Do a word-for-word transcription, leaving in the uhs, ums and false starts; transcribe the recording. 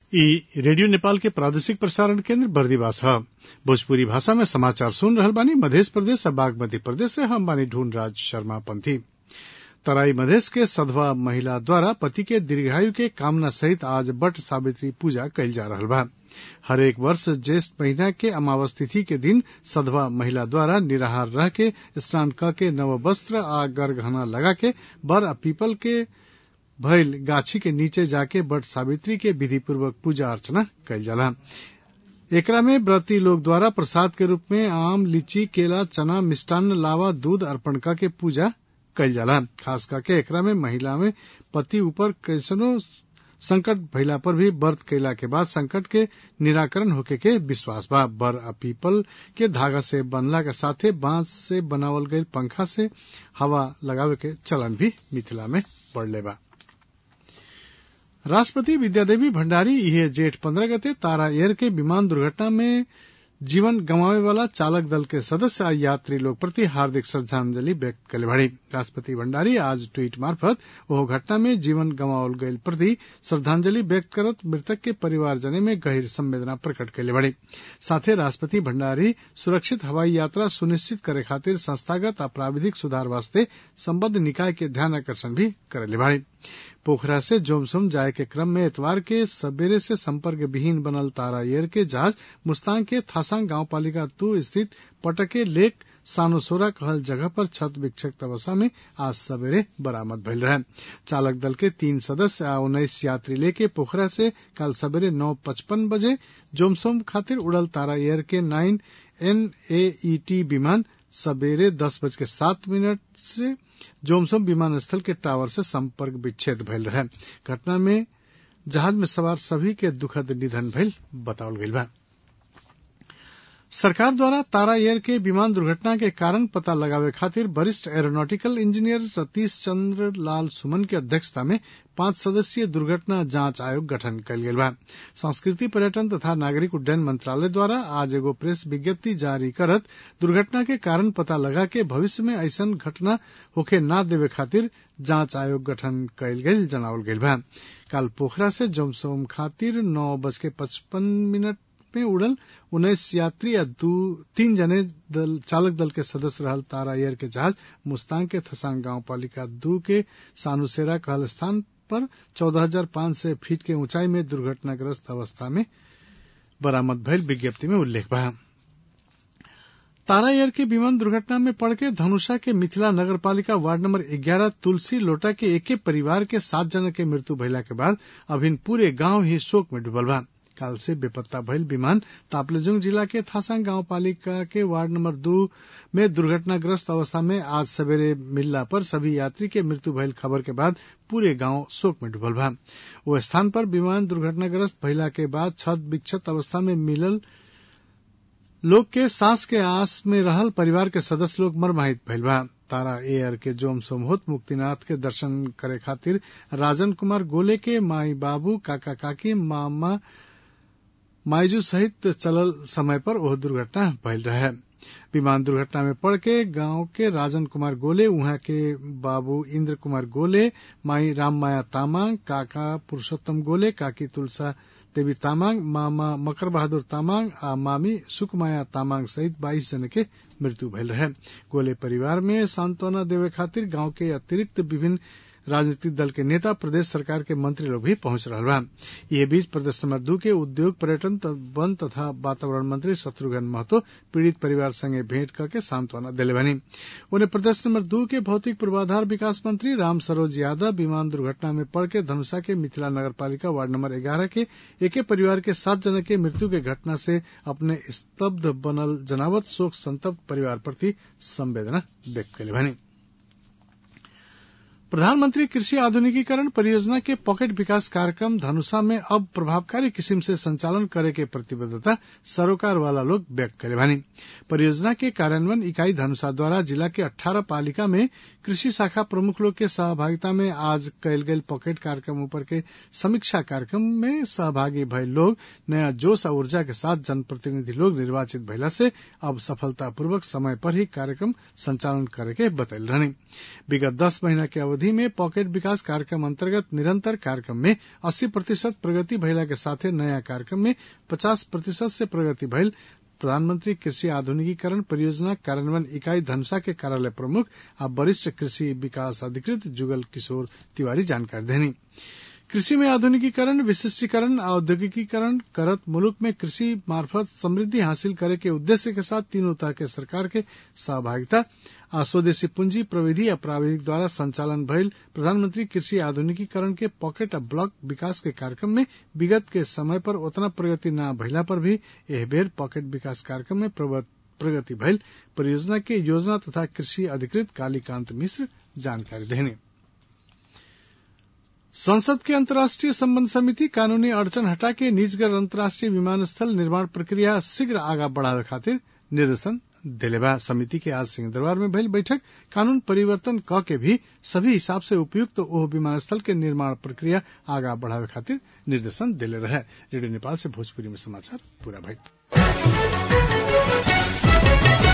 ई रेडियो नेपाल के प्रादेशिक प्रसारण केन्द्र बर्दिवास ह। भोजपुरी भाषा में समाचार सुन रहल बानी। मध्य प्रदेश और बागमती प्रदेश से हम बानी ढूंढ राज शर्मा पंथी। तराई मधेश के सधवा महिला द्वारा पति के दीर्घायु के कामना सहित आज वट सावित्री पूजा कइल जा रहल बा। हरेक वर्ष ज्येष्ठ महीना के अमावस तिथि के दिन सधवा महिला द्वारा निराहार रह के स्नान क के नव वस्त्र आ गरगहना लगा के बर आ पीपल के भइल गाछी के नीचे जाके वट सावित्री के विधि पूर्वक पूजा अर्चना कइल जाला। एकरा में व्रती लोग द्वारा प्रसाद के रूप में आम, लीची, केला, चना, मिष्टान्न, लावा, दूध अर्पण क के पूजा कइल जाला। खास करके एकरा में महिला में पति ऊपर कैसनो संकट भइला पर भी व्रत कइला के बाद संकट के निराकरण होके के विश्वास बा। बर आ पीपल के धागा से बंधला के साथे बांस से बनावल गईल पंखा से हवा लगावे के चलन भी मिथिला में बढ़ले बा। राष्ट्रपति विद्यादेवी भण्डारी इहे जेठ पंद्रह गते तारा एयर के विमान दुर्घटना में जीवन गंवावे वाला चालक दल के सदस्य आ यात्री लोग प्रति हार्दिक श्रद्धांजलि व्यक्त कले बाड़ी। राष्ट्रपति भण्डारी आज ट्वीट मार्फत ओह घटना में जीवन गंवावल गईल प्रति श्रद्धांजलि व्यक्त करत मृतक के परिवारजने में गहीर संवेदना प्रकट कले बाड़ी। साथे राष्ट्रपति भण्डारी सुरक्षित हवाई यात्रा सुनिश्चित करे खातिर संस्थागत आ प्राविधिक सुधार वास्ते संबद्ध निकाय के ध्यान आकर्षण भी करेले बाड़ी। पोखरा से जोमसोम जाए के क्रम में एतवार के सबेरे से संपर्क विहीन बनल तारा एयर के जहाज मुस्तांग के थासांग गांव पालिका दू स्थित पटके लेक सानोसोरा कहल जगह पर छत विक्षत अवस्था में आज सवेरे बरामद भइल रहे। चालक दल के तीन सदस्य आ उन्नीस यात्री लेके पोखरा से कल सवेरे नौ पचपन बजे जोमसोम खातिर उड़ल तारा एयर के nine N A E T विमान सवेरे दस बज के सात मिनट से जोमसोम विमानस्थल के टावर से संपर्क विच्छेद भइल रहे। घटना में जहाज में सवार सभी के दुखद निधन भइल बतावल गइल बा। सरकार द्वारा तारा एयर के विमान दुर्घटना के कारण पता लगावे खातिर वरिष्ठ एरोनॉटिकल इंजीनियर सतीश चंद्र लाल सुमन के अध्यक्षता में पांच सदस्यीय दुर्घटना जांच आयोग गठन कयल गेल बा। संस्कृति, पर्यटन तथा नागरिक उड्डयन मंत्रालय द्वारा आज एगो प्रेस विज्ञप्ति जारी करत दुर्घटना के कारण पता लगा के भविष्य में ऐसन घटना होखे ना देवे खातिर जांच आयोग गठन कयल गेल जनावल गेल बा। कल पोखरा से जोमसोम खातिर नौ बज के पचपन मिनट में उड़ल उन्नीस यात्री या दू तीन जने दल चालक दल के सदस्य रहल तारा एयर के जहाज मुस्तांग के थसांग गांव पालिका दू के सानुसेरा कहल स्थान पर चौदह हजार पांच सौ फीट के ऊंचाई में दुर्घटनाग्रस्त अवस्था में बरामद भइल विज्ञप्ति में उल्लेख बा। तारा एयर के विमान दुर्घटना में पड़ के धनुषा के मिथिला नगर पालिका वार्ड नंबर ग्यारह तुलसी लोटा के एके परिवार के सात जन के मृत्यु भइला के बाद अभिन पूरे गांव ही शोक में डूबल बा। काल से बेपत्ता भइल विमान ताप्लेजुंग जिला के थासांग गांव पालिका के वार्ड नंबर दो में दुर्घटनाग्रस्त अवस्था में आज सवेरे मिलला पर सभी यात्री के मृत्यु भइल खबर के बाद पूरे गांव शोक में डूबल बा। वो स्थान पर विमान दुर्घटनाग्रस्त भइला के बाद छत विक्षत अवस्था में मिलल लोग के सांस के आस में रहल परिवार के सदस्य लोग मरमाहित भइल बा। तारा एयर के जोमसोम होत मुक्तिनाथ के दर्शन करे खातिर राजन कुमार गोले के माई बाबू, काका काकी, मामा मायजू सहित चलल समय पर वह दुर्घटना भइल रहे। विमान दुर्घटना में पड़ के गांव के राजन कुमार गोले, उहाँ के बाबू इंद्र कुमार गोले, माई राममाया तामाङ, काका पुरुषोत्तम गोले, काकी तुलसा देवी तामाङ, मामा मकर बहादुर तामाङ आ मामी सुकमाया तामाङ सहित बाईस जन के मृत्यु भइल रहे। गोले परिवार में सांत्वना देवे खातिर गांव के अतिरिक्त विभिन्न राजनीतिक दल के नेता, प्रदेश सरकार के मंत्री लोग भी पहुंच रहा बा। ये बीच प्रदेश नंबर दू के उद्योग, पर्यटन, वन तथा वातावरण मंत्री शत्रुघ्न महतो पीड़ित परिवार संगे भेंट करके सांत्वना दिले बनी। उन्हें प्रदेश नंबर दू के भौतिक पूर्वाधार विकास मंत्री राम सरोज यादव विमान दुर्घटना में पड़ के धनुषा के मिथिला नगर पालिका वार्ड नंबर ग्यारह के एके परिवार के सात जन के मृत्यु के घटना से अपने स्तब्ध बनल जनावत शोक संतप्त परिवार प्रति संवेदना व्यक्त कले बनी। प्रधानमंत्री कृषि आधुनिकीकरण परियोजना के पॉकेट विकास कार्यक्रम धनुषा में अब प्रभावकारी किस्म से संचालन करे के प्रतिबद्धता सरोकार वाला लोग व्यक्त करे बानी। परियोजना के कार्यान्वयन इकाई धनुषा द्वारा जिला के अठारह पालिका में कृषि शाखा प्रमुख लोग के सहभागिता में आज कयल गेल पॉकेट कार्यक्रम ऊपर के समीक्षा कार्यक्रम में सहभागी भय लोग नया जोश और ऊर्जा के साथ जनप्रतिनिधि लोग निर्वाचित भइला से अब सफलतापूर्वक समय पर ही कार्यक्रम संचालन करे के बतैल रहनी। विगत दस महीना के अवधि अवधि में पॉकेट विकास कार्यक्रम अंतर्गत निरंतर कार्यक्रम में अस्सी प्रतिशत प्रगति भइला के साथे नयाँ कार्यक्रम में पचास प्रतिशत से प्रगति भइल प्रधानमंत्री कृषि आधुनिकीकरण परियोजना कार्यान्वयन इकाई धनुषा के कार्यालय प्रमुख आ वरिष्ठ कृषि विकास अधिकृत जुगल किशोर तिवारी जानकारी देनी। कृषि में आधुनिकीकरण विशिष्टीकरण औद्योगिकीकरण करत मुल्क में कृषि मार्फत समृद्धि हासिल करे के उद्देश्य के साथ तीनों तरह के सरकार के सहभागिता आ स्वदेशी पूंजी प्रविधि आ प्राविधिक द्वारा संचालन भइल प्रधानमंत्री कृषि आधुनिकीकरण के पॉकेट आ ब्लॉक विकास के कार्यक्रम में विगत के समय पर उतना प्रगति न भइला पर भी एह बेर पॉकेट विकास कार्यक्रम में प्रगति भइल परियोजना के योजना तथा कृषि अधिकृत कालीकांत मिश्र जानकारी देने। संसद के अंतर्राष्ट्रीय संबंध समिति कानूनी अड़चन हटा के निजगढ़ अंतर्राष्ट्रीय विमानस्थल निर्माण प्रक्रिया शीघ्र आगा बढ़ावे खातिर निर्देशन दिले बा। समिति के आज सिंहदरबार में भइल बैठक कानून परिवर्तन क के भी सभी हिसाब से उपयुक्त ओह विमानस्थल के निर्माण प्रक्रिया आगा बढ़ावे खातिर निर्देशन दिले रहे। रेडियो नेपाल से भोजपुरी में समाचार पूरा भइल।